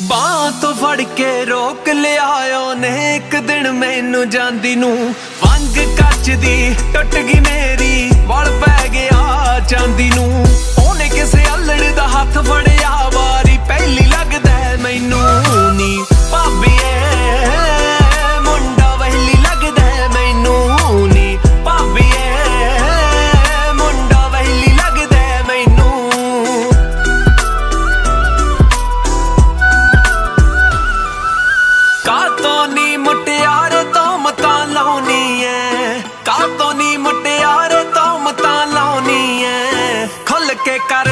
ਬਾਂਹ ਤੋਂ ਫੜ ਕੇ ਰੋਕ ਲਿਆ ਉਹਨੇ ਇੱਕ ਦਿਨ ਮੈਨੂੰ ਜਾਂਦੀ ਨੂੰ। ਵੰਗ ਕੱਚ ਦੀ ਟੁੱਟ ਗਈ ਮੇਰੀ, ਵਲ ਪੈ ਗਿਆ ਚਾਂਦੀ ਨੂੰ। ਉਹਨੇ ਕਿਸੇ ਅਲੜ ਦਾ ਹੱਥ ਫੜਿਆ, ਵਾਰੀ ਪਹਿਲੀ ਲੱਗਦਾ ਮੈਨੂੰ ਨੀ। ਭਾਬੀਏ ਮੁੰਡਾ ਵਹਿਲੀ ਲੱਗਦਾ ਮੈਨੂੰ ਨੀ। ਭਾਬੀਏ ਮੁੰਡਾ ਵਹਿਲੀ ਲੱਗਦਾ ਮੈਨੂੰ। ਕਾਤੋਂ ਨੀ ਮੁਟਿਆਰੇ ਤੋਂ ਮਤਾਂ ਲਾਉਣੀ ਐ, ਕਾਤੋਂ ਨੀ ਮੁਟਿਆਰੇ ਤੋਂ ਮਤਾਂ ਲਾਉਣੀ ਐ। ਖੁੱਲ ਕੇ ਕਰ